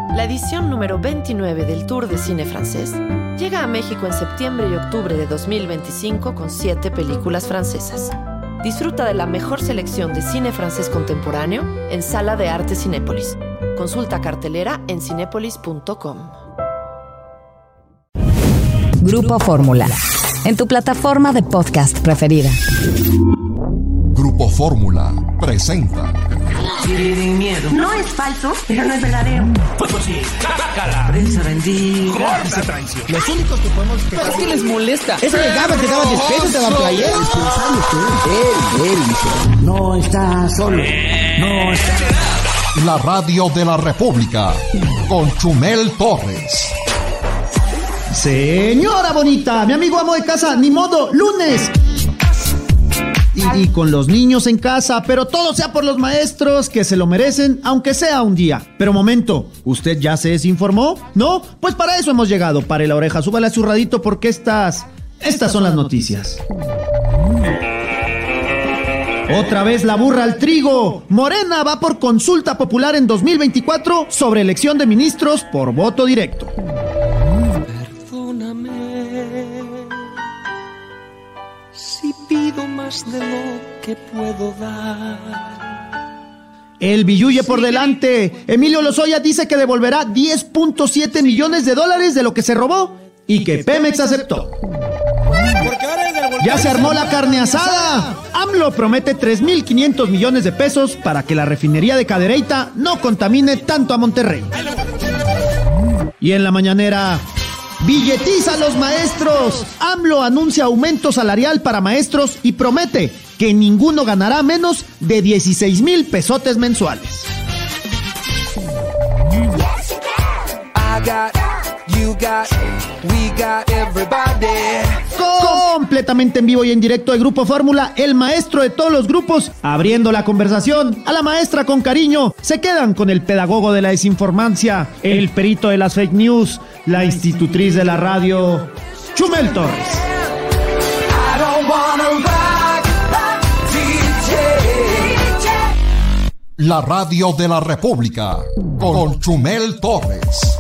La edición número 29 del Tour de Cine Francés llega a México en septiembre y octubre de 2025 con 7 películas francesas. Disfruta de la mejor selección de cine francés contemporáneo en Sala de Arte Cinépolis. Consulta cartelera en cinépolis.com. Grupo Fórmula, en tu plataforma de podcast preferida. Grupo Fórmula presenta. Tienen miedo. No es falso, pero no es verdadero. Pues sí, la prensa bendiga. Corta traición. Los únicos que podemos... ¿Pero qué les molesta? Ese legado que daba despecho de la playera. Él dice. No está solo. No está... La radio de la República con Chumel Torres. Señora bonita, mi amigo amo de casa, ni modo, lunes. Y con los niños en casa, pero todo sea por los maestros que se lo merecen, aunque sea un día. Pero momento, ¿usted ya se desinformó? ¿No? Pues para eso hemos llegado. Pare la oreja, súbale a su radito porque estas son las noticias. Otra vez la burra al trigo. Morena va por consulta popular en 2024 sobre elección de ministros por voto directo. Si pido más de lo que puedo dar. El billuye por delante. Emilio Lozoya dice que devolverá $10.7 millones de lo que se robó y que Pemex aceptó. Ya se armó la carne asada. AMLO promete 3.500 millones de pesos para que la refinería de Cadereyta no contamine tanto a Monterrey. Y en la mañanera... ¡billetiza a los maestros! AMLO anuncia aumento salarial para maestros y promete que ninguno ganará menos de 16,000 pesotes mensuales. Completamente en vivo y en directo de Grupo Fórmula, el maestro de todos los grupos, abriendo la conversación. A la maestra con cariño, se quedan con el pedagogo de la desinformancia, el perito de las fake news, la institutriz de la radio, Chumel Torres. La radio de la República con Chumel Torres.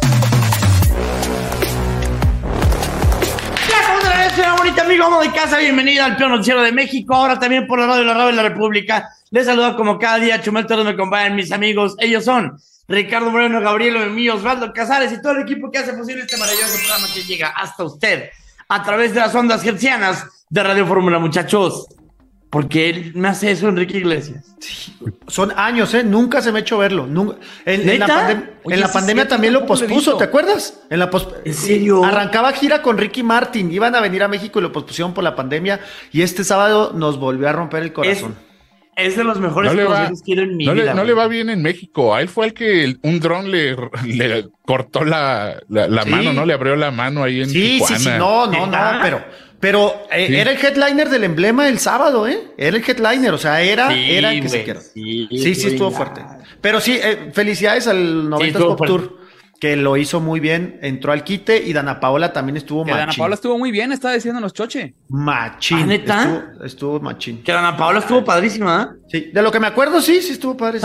Una bonita amigo, amo de casa, bienvenido al Peor Noticiero de México, ahora también por la radio de la República. Les saludo como cada día, Chumel Torres, me acompañan mis amigos, ellos son Ricardo Moreno, Gabriel Emilio, Osvaldo Casares y todo el equipo que hace posible este maravilloso programa que llega hasta usted a través de las ondas hertzianas de Radio Fórmula, muchachos. Porque él me hace eso, Enrique Iglesias. Sí, son años, nunca se me ha hecho verlo. Nunca. En la pandemia también lo pospuso, ¿te acuerdas? ¿En serio? Arrancaba gira con Ricky Martin, iban a venir a México y lo pospusieron por la pandemia. Y este sábado nos volvió a romper el corazón. Es de los mejores conciertos que he ido en mi vida. No le va bien en México. A él fue el que un dron le cortó la mano, ¿no? Le abrió la mano ahí en Tijuana. Sí. No, Pero sí. Era el headliner del emblema el sábado, Era el headliner, o sea, era el que se quiera. Sí, estuvo fuerte. Pero sí, felicidades al 90s Pop Tour, que lo hizo muy bien, entró al quite, y Dana Paola también estuvo machín. Dana Paola estuvo muy bien, estaba diciéndonos choche. Machín. ¿Neta? Estuvo machín. Que Dana Paola estuvo padrísima, Sí, de lo que me acuerdo, sí estuvo padre,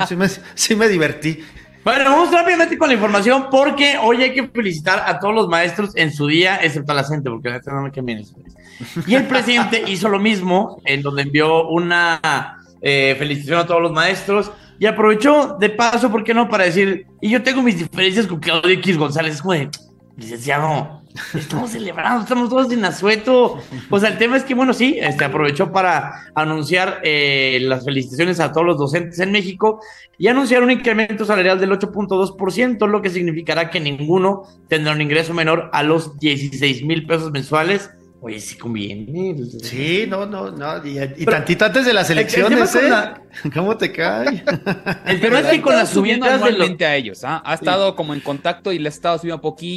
sí me divertí. Bueno, vamos rápidamente con la información porque hoy hay que felicitar a todos los maestros en su día, excepto a la gente, porque la gente no me cambia eso. Y el presidente hizo lo mismo, en donde envió una felicitación a todos los maestros y aprovechó de paso, ¿por qué no?, para decir, y yo tengo mis diferencias con Claudio X González. Es como de, licenciado, estamos celebrando, estamos todos en asueto. O sea, el tema es que, bueno, sí, aprovechó para anunciar las felicitaciones a todos los docentes en México y anunciar un incremento salarial del 8.2%, lo que significará que ninguno tendrá un ingreso menor a los 16,000 pesos mensuales. Oye, sí conviene. Sí, no. Y tantito antes de las elecciones, ¿Cómo te cae? El tema es que con las subiendo subidas anualmente a ellos, ha estado como en contacto y le ha estado subiendo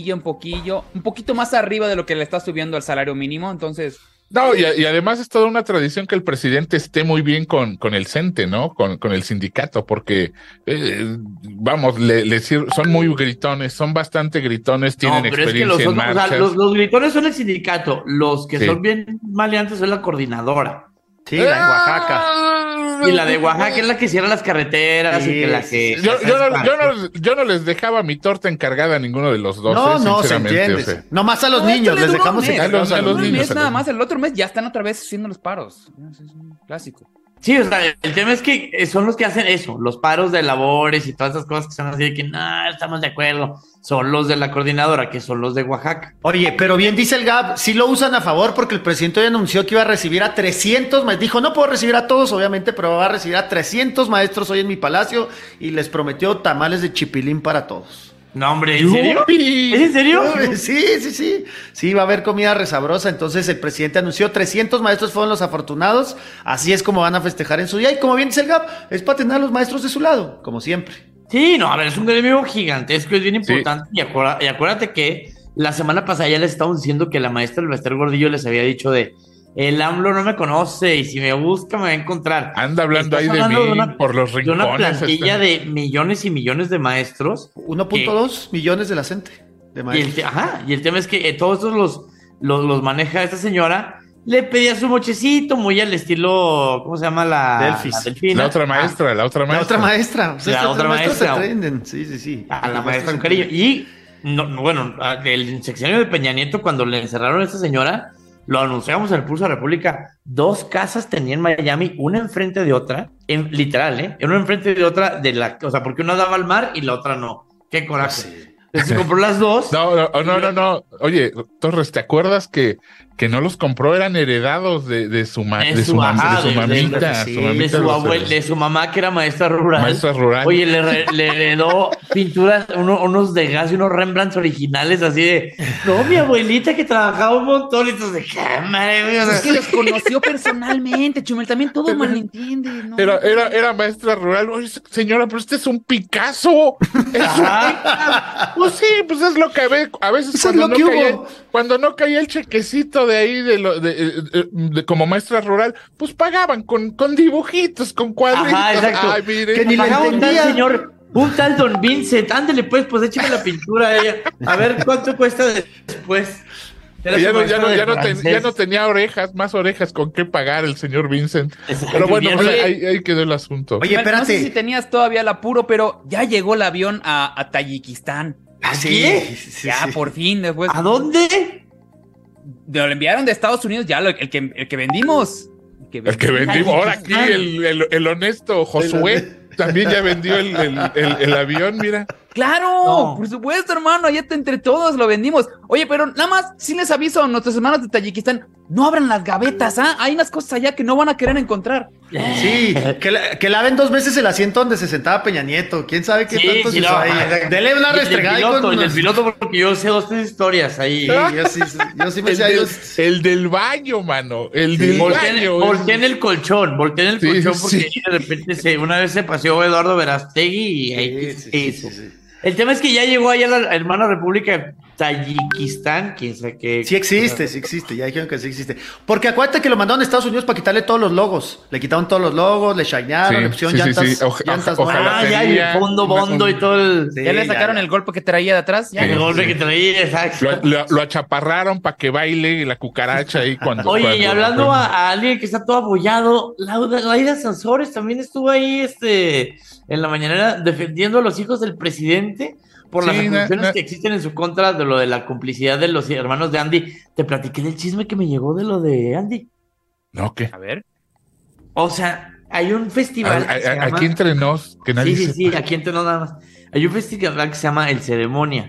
un poquito más arriba de lo que le está subiendo al salario mínimo, entonces... No, y además es toda una tradición que el presidente esté muy bien con el CENTE, ¿no? Con el sindicato, porque, son muy gritones, son bastante gritones, tienen experiencia en marchas. O sea, los gritones son el sindicato, los que son bien maleantes son la coordinadora. Sí, la en Oaxaca. Y la de Oaxaca es la que cierra las carreteras y que la que... Yo no les dejaba mi torta encargada a ninguno de los dos. No, se entiende. O sea. Nomás a los niños les dejamos encargados a los niños. Nada más, el otro mes ya están otra vez haciendo los paros. Es un clásico. Sí, o sea, el tema es que son los que hacen eso, los paros de labores y todas esas cosas que son así de que no, estamos de acuerdo. Son los de la coordinadora, que son los de Oaxaca. Oye, pero bien dice el Gab, sí lo usan a favor porque el presidente hoy anunció que iba a recibir a 300 maestros. Dijo, no puedo recibir a todos, obviamente, pero va a recibir a 300 maestros hoy en mi palacio y les prometió tamales de chipilín para todos. No, hombre, ¿en serio? ¿Es en serio? Sí. Sí, va a haber comida resabrosa. Entonces el presidente anunció 300 maestros fueron los afortunados. Así es como van a festejar en su día. Y como bien dice el Gab, es para tener a los maestros de su lado, como siempre. Sí, no, a ver, es un gremio gigantesco, es bien importante. Sí. Y acuérdate que la semana pasada ya les estábamos diciendo que la maestra del Bester Gordillo les había dicho el AMLO no me conoce y si me busca me va a encontrar. Anda hablando ahí de mí por los rincones. De una plantilla de millones y millones de maestros. 1.2 millones de la gente de maestros. Y el tema es que todos estos los maneja esta señora. Le pedía su mochecito muy al estilo, ¿cómo se llama? La Delfina. La otra maestra. La otra maestra. O sea, la otra maestra. Se prenden. Sí. A la maestra con cariño. Y, el sexenio de Peña Nieto, cuando le encerraron a esta señora, lo anunciamos en el Pulso de la República. 2 casas tenía en Miami, una enfrente de otra, literal, una enfrente de otra, o sea, porque una daba al mar y la otra no. ¡Qué coraje! Sí. Se compró las dos. No. Oye, Torres, ¿te acuerdas que no los compró? Eran heredados de su mamita. De su mamá, que era maestra rural. Maestra rural. Oye, le heredó pinturas, unos de gas y unos Rembrandts originales, así de, no, mi abuelita que trabajaba un montón, y entonces, madre, es que los conoció personalmente, Chumel, también todo malentiende, ¿no? Era maestra rural. Oye, señora, pero este es un Picasso. Pues sí, pues es lo que ve. A veces cuando no caía el chequecito de ahí de como maestra rural, pues pagaban con dibujitos, con cuadritos. Ajá, exacto. Ay, mire. Que ni pagaba un tal señor, un tal Don Vincent. Ándale, pues écheme la pintura a ella. A ver cuánto cuesta después. Ya no tenía más orejas con qué pagar el señor Vincent. Pero bueno, ahí quedó el asunto. Oye, espérate. No sé si tenías todavía el apuro, pero ya llegó el avión a Tayikistán. ¿Ah, sí? Ya, por fin, después. ¿A dónde? Lo enviaron de Estados Unidos, ya el que vendimos. El que vendimos. Ahora aquí el honesto Josué también ya vendió el avión, mira. ¡Claro! Por supuesto, hermano, ya entre todos lo vendimos. Oye, pero nada más, sí les aviso a nuestros hermanos de Tayikistán, no abran las gavetas, ¿ah? Hay unas cosas allá que no van a querer encontrar. Sí, que laven 2 veces el asiento donde se sentaba Peña Nieto. ¿Quién sabe qué tanto se hizo ahí? Dele una restregada. El del piloto, porque yo sé 2-3 historias ahí. Yo sí me decía el del baño, mano. El del baño. Volteé en el colchón porque de repente una vez se paseó Eduardo Verástegui y ahí hizo. El tema es que ya llegó allá la hermana República Tayikistán, quién sabe qué. Sí existe, ya dijeron que sí existe. Porque acuérdate que lo mandaron a Estados Unidos para quitarle todos los logos. Le quitaron todos los logos, le shinearon, le pusieron llantas. Ojalá ya el fondo bondo y todo el... ya le sacaron el golpe que traía de atrás. El golpe que traía, exacto. Lo achaparraron para que baile la cucaracha ahí cuando... Oye, y hablando a alguien que está todo abollado, Laida Sansores también estuvo ahí, en la mañanera defendiendo a los hijos del presidente por las acusaciones que existen en su contra de lo de la complicidad de los hermanos de Andy. Te platiqué del chisme que me llegó de lo de Andy. No, ¿qué? A ver. O sea, hay un festival aquí entre nos, que nadie sepa. Sí, aquí entre nos nada más. Hay un festival que se llama El Ceremonia.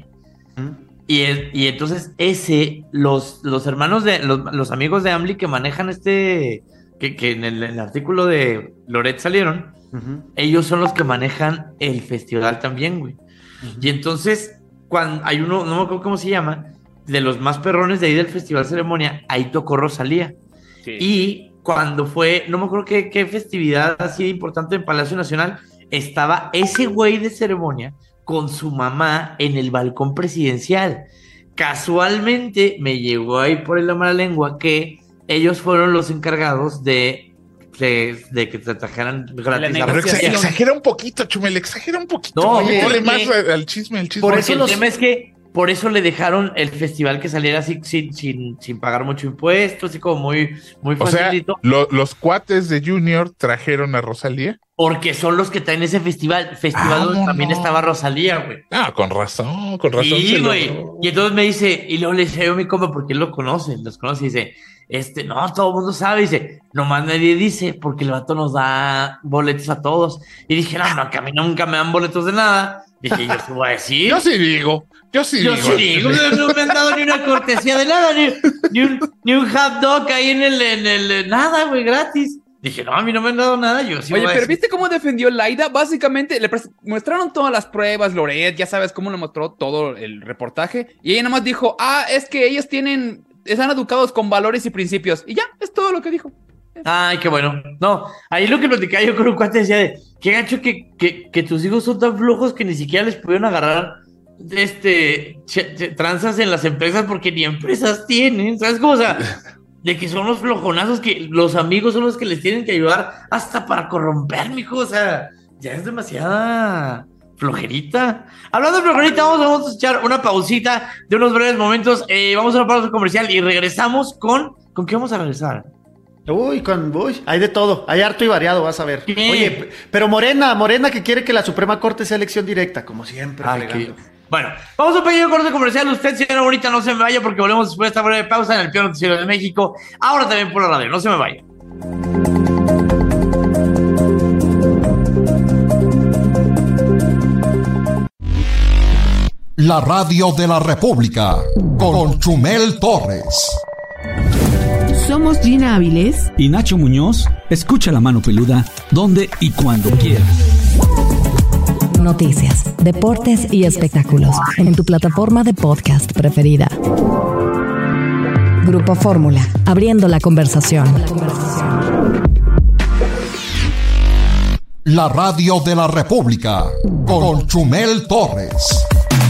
Y entonces los hermanos de los amigos de Amli que manejan que en el artículo de Loret salieron, ellos son los que manejan el festival también, güey. Y entonces, cuando hay uno, no me acuerdo cómo se llama, de los más perrones de ahí del Festival Ceremonia, ahí tocó Rosalía. Sí. Y cuando fue, no me acuerdo qué festividad así importante en Palacio Nacional, estaba ese güey de Ceremonia con su mamá en el balcón presidencial. Casualmente me llegó ahí por la mala lengua que ellos fueron los encargados de que te trajeran gratis. Pero exagera un poquito, Chumel, exagera un poquito. No, dale más al chisme. Porque el tema es que por eso le dejaron el festival que saliera así sin pagar mucho impuesto, así como muy facilito. O sea, los cuates de Junior trajeron a Rosalía. Porque son los que traen ese festival donde también estaba Rosalía, güey. Con razón. Sí, güey. Y entonces me dice, y luego le dice yo a mi compa, porque él los conoce, y dice, no, todo el mundo sabe, dice, nomás nadie dice, porque el vato nos da boletos a todos. Y dije, no, que a mí nunca me dan boletos de nada. Dije, yo te voy a decir. Yo sí digo, no me han dado ni una cortesía de nada, ni un hot dog ahí en el nada, güey, gratis. Dije, no, a mí no me han dado nada, yo sí. Oye, pero ¿viste cómo defendió Laida? Básicamente le mostraron todas las pruebas, Loret, ya sabes cómo le mostró todo el reportaje, y ella nada más dijo, es que ellos están educados con valores y principios, y ya, es todo lo que dijo. Ay, qué bueno. No, ahí lo que platicaba yo con un cuate decía de, qué gacho que tus hijos son tan flojos que ni siquiera les pudieron agarrar tranzas en las empresas porque ni empresas tienen, ¿sabes cómo? O sea, de que son los flojonazos que los amigos son los que les tienen que ayudar hasta para corromper, mijo, o sea, ya es demasiada flojerita. Hablando de flojerita, vamos a echar una pausita de unos breves momentos, vamos a una pausa comercial y regresamos ¿con qué vamos a regresar? Hay de todo, hay harto y variado, vas a ver. ¿Qué? Oye, pero Morena que quiere que la Suprema Corte sea elección directa, como siempre. Bueno, vamos a un pequeño corte comercial. Usted, señora bonita, no se me vaya porque volvemos después de esta breve pausa en el peor noticiero de México. Ahora también por la radio, no se me vaya. La radio de la República con Chumel Torres. Somos Gina Áviles y Nacho Muñoz. Escucha La Mano Peluda donde y cuando quieras. Noticias, deportes y espectáculos en tu plataforma de podcast preferida. Grupo Fórmula, abriendo la conversación. La radio de la República con Chumel Torres.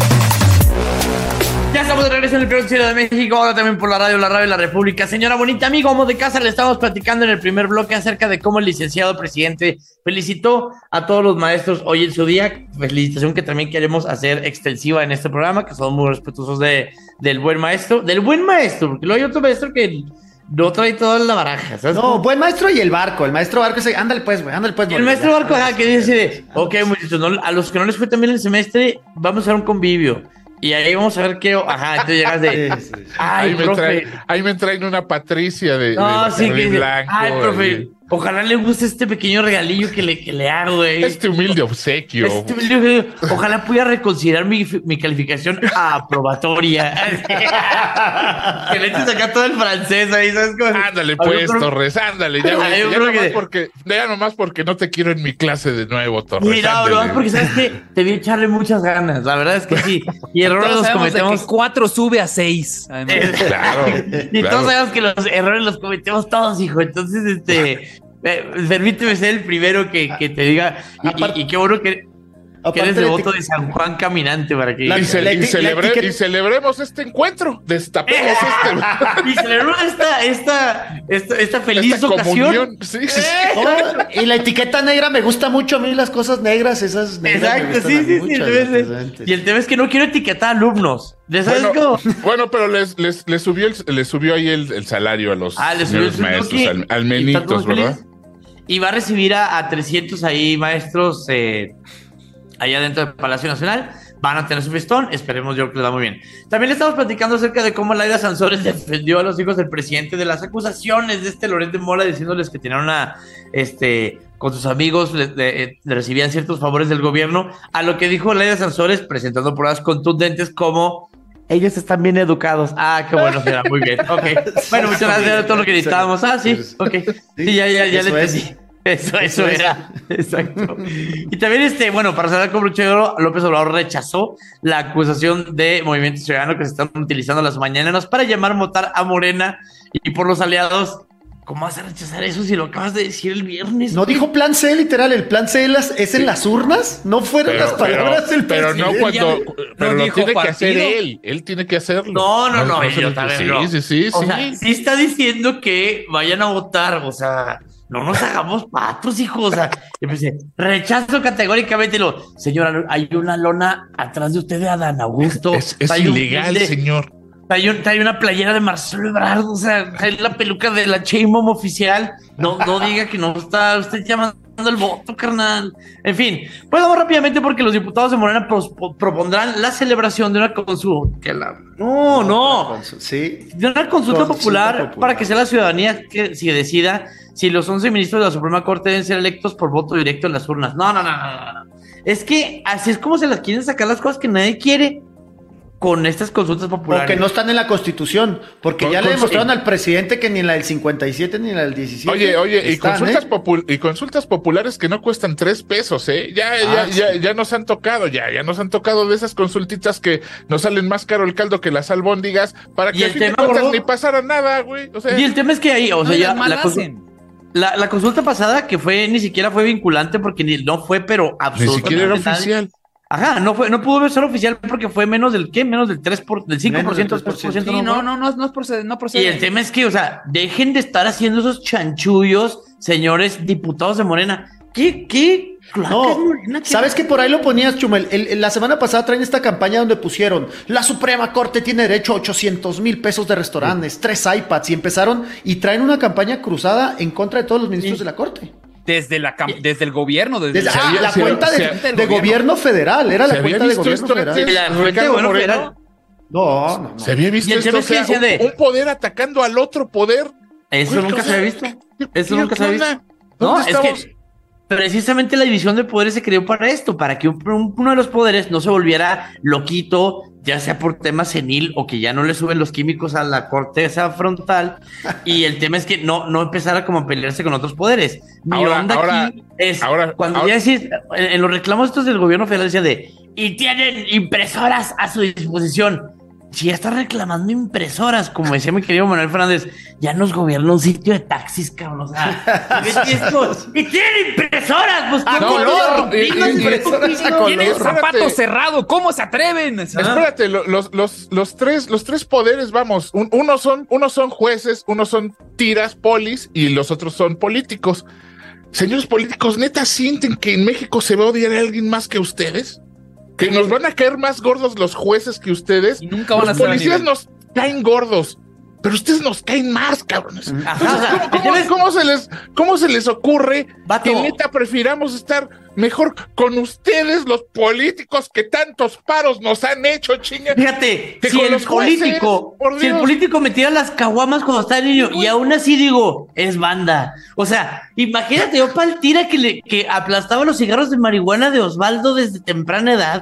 Ya estamos de regreso en el peor noticiero de México, ahora también por la radio de la República. Señora bonita, amigo, amo de casa, le estamos platicando en el primer bloque acerca de cómo el licenciado presidente felicitó a todos los maestros hoy en su día. Felicitación que también queremos hacer extensiva en este programa, que somos muy respetuosos del buen maestro, porque luego hay otro maestro que no trae toda la baraja, ¿sabes? No, buen maestro y el maestro barco ese, ándale pues, el maestro barco, que dice, ok, muchachos, a los que no les fue también el semestre, vamos a hacer un convivio. Y ahí vamos a ver qué. Entonces llegas de. Sí. Ahí me traen una Patricia de blanco. Ay, profe. Ojalá le guste este pequeño regalillo que le hago, güey. Este humilde obsequio. Ojalá pudiera reconsiderar mi calificación aprobatoria. Que le eches acá todo el francés ahí, ¿sabes cómo? Ándale, pues, Torres, ándale. Ya nomás porque no te quiero en mi clase de nuevo, Torres. Mira, bro, porque sabes que te vi echarle muchas ganas. La verdad es que sí. Y errores los cometemos. 4 sube a 6. Claro. Y todos sabemos que los errores los cometemos todos, hijo. Entonces, permíteme ser el primero que te diga. Y qué bueno que eres devoto de San Juan caminante para que. Y celebremos este encuentro. Destapemos y celebremos esta feliz ocasión. Sí. Y la etiqueta negra me gusta mucho a mí, las cosas negras, esas negras. Exacto, sí. Y el tema es que no quiero etiquetar alumnos. Bueno, pero les subió ahí el salario a los maestros, al menitos, ¿verdad? Y va a recibir a 300 ahí maestros allá dentro del Palacio Nacional. Van a tener su festón, esperemos yo que les da muy bien. También le estamos platicando acerca de cómo Laida Sansores defendió a los hijos del presidente de las acusaciones de Loret de Mola, diciéndoles que tenían con sus amigos le recibían ciertos favores del gobierno, a lo que dijo Laida Sansores presentando pruebas contundentes como ellos están bien educados. Qué bueno, será muy bien. Ok. Bueno, muchas gracias, era todo lo que necesitábamos. Sí, ok. Sí, ya le entendí. Eso era. Exacto. Y también, para cerrar con broche de oro, López Obrador rechazó la acusación de Movimiento Ciudadano que se están utilizando las mañaneras para llamar a votar a Morena y por los aliados. ¿Cómo vas a rechazar eso si lo acabas de decir el viernes? No dijo plan C, literal. El plan C es en las urnas. No fueron las palabras del presidente. Pero lo tiene que hacer él. Él tiene que hacerlo. No. Sí. O sea, sí está diciendo que vayan a votar. O sea, no nos hagamos patos, hijo. O sea, empecé, rechazo categóricamente. Señora, hay una lona atrás de usted de Adán Augusto. Es ilegal, señor. Trae una playera de Marcelo Ebrard, o sea, trae la peluca de la Sheinbaum oficial. No diga que no está usted llamando el voto, carnal. En fin, pues vamos rápidamente porque los diputados de Morena propondrán la celebración de una consulta. De una consulta popular para que sea la ciudadanía que si decida si los 11 ministros de la Suprema Corte deben ser electos por voto directo en las urnas. No. Es que así es como se las quieren sacar las cosas que nadie quiere. Con estas consultas populares. Porque no están en la Constitución, porque ya le demostraron al presidente que ni en la del 57 ni en la del 17. Oye, y consultas populares que no cuestan 3 pesos, ¿eh? Ya nos han tocado, ya nos han tocado de esas consultitas que nos salen más caro el caldo que las albóndigas, para que al fin de cuentas ni pasara nada, güey. O sea, y el tema es que ahí, o sea, ya la consulta pasada que ni siquiera fue vinculante porque no fue, pero absolutamente ni siquiera era oficial. Ajá, no pudo ser oficial porque fue menos del 5%, 3%. Sí, no procede. Y el tema es que, o sea, dejen de estar haciendo esos chanchullos, señores diputados de Morena. ¿Qué? No, ¿sabes que por ahí lo ponías, Chumel? La semana pasada traen esta campaña donde pusieron la Suprema Corte tiene derecho a 800,000 pesos de restaurantes, 3 iPads, y empezaron y traen una campaña cruzada en contra de todos los ministros de la Corte. Desde el gobierno, la cuenta de gobierno federal, era la cuenta de gobierno federal. No. ¿Se había visto esto? O sea, un poder atacando al otro poder. Eso nunca se había visto. No, es que precisamente la división de poderes se creó para esto, para que uno de los poderes no se volviera loquito, ya sea por tema senil o que ya no le suben los químicos a la corteza frontal, y el tema es que no empezara como a pelearse con otros poderes. Cuando ya decís, en los reclamos estos del gobierno federal decía y tienen impresoras a su disposición. Si ya está reclamando impresoras, como decía mi querido Manuel Fernández, ya nos gobierna un sitio de taxis, cabrón. O sea, y tienen impresoras, pues a color. Tienen zapato cerrado, ¿cómo se atreven? Espérate, los tres poderes, vamos, unos son jueces, unos son tiras, polis, y los otros son políticos. Señores políticos, ¿neta sienten que en México se va a odiar a alguien más que ustedes? ¿Que nos van a caer más gordos los jueces que ustedes? Y nunca van los policías nos caen gordos, pero ustedes nos caen más, cabrones. Entonces, ¿cómo se les ocurre que neta prefiramos estar mejor con ustedes, los políticos que tantos paros nos han hecho, chinga? Fíjate, si el político me tira las caguamas cuando está niño, y aún así digo, es banda. O sea, imagínate, Opal tira que aplastaba los cigarros de marihuana de Osvaldo desde temprana edad,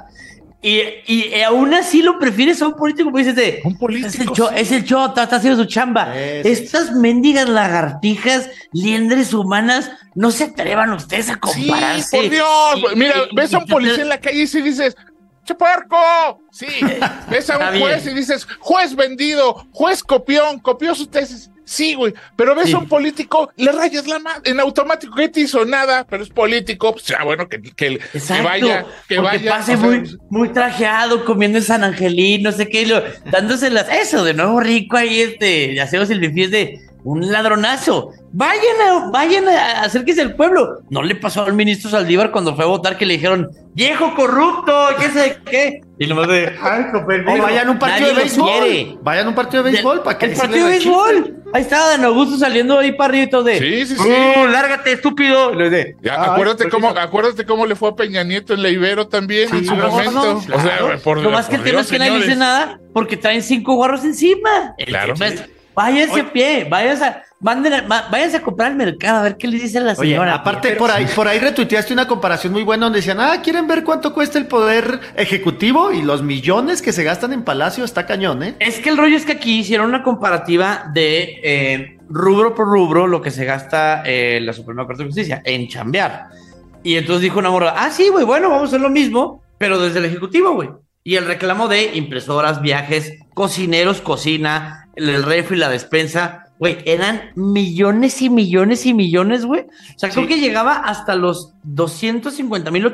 y aún así lo prefieres a un político, porque dices, un político, es el chota, está haciendo su chamba. Estas mendigas lagartijas, liendres humanas, no se atrevan ustedes a compararse. Sí, por Dios. Mira, ves a un policía en la calle y si dices, ¡che puerco! Sí, ves a un juez y dices, juez vendido, juez copió su tesis. Sí, güey, pero ves a un político, le rayas la madre en automático, que te hizo nada, pero es político, pues ya bueno, que vaya, que pase muy trajeado, comiendo en San Angelín, no sé qué, dándoselas, eso, de nuevo rico ahí, hacemos el bifi de un ladronazo. Vayan a acérquese al pueblo. No le pasó al ministro Saldívar cuando fue a votar que le dijeron, viejo corrupto, qué sé qué. Y nomás vayan a un partido de béisbol. Vayan a un partido de béisbol para que el partido de béisbol. Ahí está Dan Augusto saliendo ahí para arriba y todo de. Sí. Lárgate, estúpido. Acuérdate cómo le fue a Peña Nieto en la Ibero también en su momento. O sea, lo más que el tema es que nadie dice nada porque traen 5 guarros encima. Claro. Váyanse a pie, váyanse a comprar al mercado a ver qué le dice la señora. Oye, aparte por ahí retuiteaste una comparación muy buena donde decían, ¿quieren ver cuánto cuesta el poder ejecutivo y los millones que se gastan en Palacio? Está cañón, ¿eh? Es que el rollo es que aquí hicieron una comparativa de rubro por rubro lo que se gasta la Suprema Corte de Justicia en chambear. Y entonces dijo una morra, sí, güey, bueno, vamos a hacer lo mismo, pero desde el ejecutivo, güey. Y el reclamo de impresoras, viajes, cocineros, cocina, el refri, la despensa, güey, eran millones y millones y millones, güey. O sea, creo que llegaba hasta los 250,000 o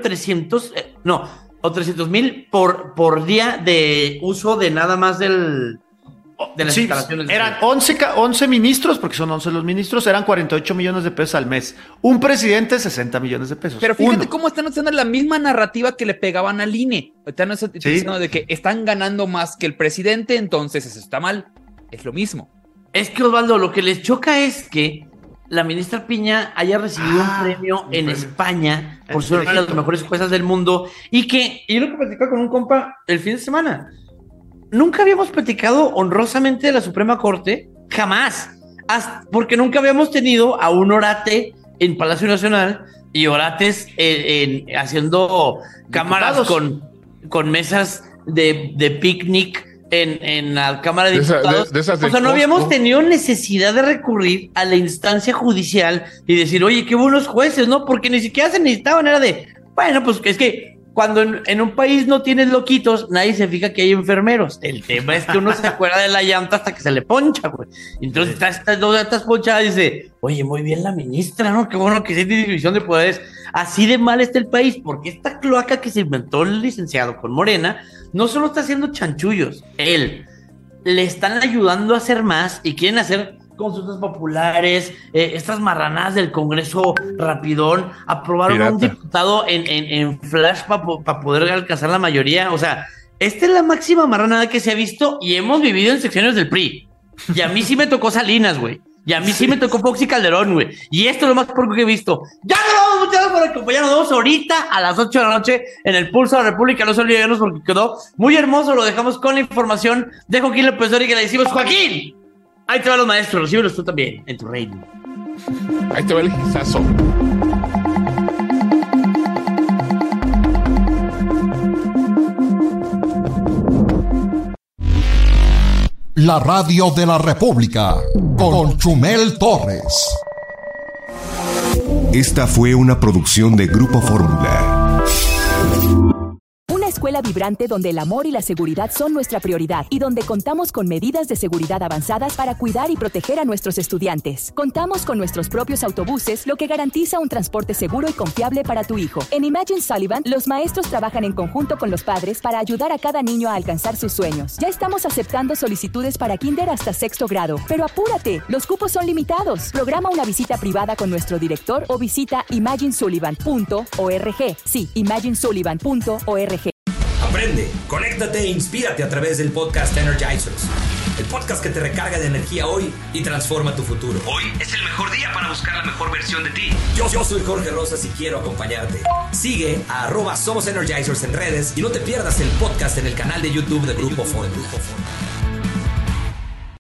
300,000 por día de uso de nada más del de las instalaciones. Eran 11 ministros, porque son 11 los ministros, eran 48 millones de pesos al mes. Un presidente, 60 millones de pesos. Pero fíjate cómo están usando la misma narrativa que le pegaban al INE. Están diciendo de que están ganando más que el presidente, entonces eso está mal. Es lo mismo. Es que, Osvaldo, lo que les choca es que la ministra Piña haya recibido un premio en España por ser una de las mejores juezas del mundo y yo lo que platicaba con un compa el fin de semana. Nunca habíamos platicado honrosamente de la Suprema Corte, jamás, porque nunca habíamos tenido a un orate en Palacio Nacional y orates haciendo cámaras con mesas de picnic en la Cámara de Diputados. O sea, no habíamos tenido necesidad de recurrir a la instancia judicial y decir, oye, qué buenos jueces, ¿no? Porque ni siquiera se necesitaban, era de, bueno, pues es que cuando en un país no tienes loquitos, nadie se fija que hay enfermeros. El tema es que uno se acuerda de la llanta hasta que se le poncha, güey. Entonces estas dos llantas ponchadas y dice, oye, muy bien la ministra, ¿no? Qué bueno que sí tiene división de poderes. Así de mal está el país, porque esta cloaca que se inventó el licenciado con Morena, no solo está haciendo chanchullos, le están ayudando a hacer más y quieren hacer consultas populares, estas marranadas del Congreso rapidón, aprobaron a un diputado en flash para poder alcanzar la mayoría. O sea, esta es la máxima marranada que se ha visto y hemos vivido en secciones del PRI. Y a mí sí me tocó Salinas, güey. Y a mí sí me tocó Fox y Calderón, güey. Y esto es lo más porco que he visto. Ya nos vamos, muchas gracias por acompañarnos. Nos vemos ahorita a las 8 de la noche en el Pulso de la República. No se olviden porque quedó muy hermoso. Lo dejamos con la información de Joaquín López Dóriga, que le decimos, Joaquín, ahí te van los maestros, recíbelos tú también en tu reino. Ahí te va el gizazo. La radio de la República con Chumel Torres. Esta fue una producción de Grupo Fórmula. Una escuela vibrante donde el amor y la seguridad son nuestra prioridad y donde contamos con medidas de seguridad avanzadas para cuidar y proteger a nuestros estudiantes. Contamos con nuestros propios autobuses, lo que garantiza un transporte seguro y confiable para tu hijo. En Imagine Sullivan, los maestros trabajan en conjunto con los padres para ayudar a cada niño a alcanzar sus sueños. Ya estamos aceptando solicitudes para kinder hasta 6º grado, pero apúrate, los cupos son limitados. Programa una visita privada con nuestro director o visita imaginesullivan.org. Sí, imaginesullivan.org. Aprende, conéctate e inspírate a través del podcast Energizers. El podcast que te recarga de energía hoy y transforma tu futuro. Hoy es el mejor día para buscar la mejor versión de ti. Yo soy Jorge Rosas y quiero acompañarte. Sigue a @SomosEnergizers en redes y no te pierdas el podcast en el canal de YouTube de Grupo Fórmula.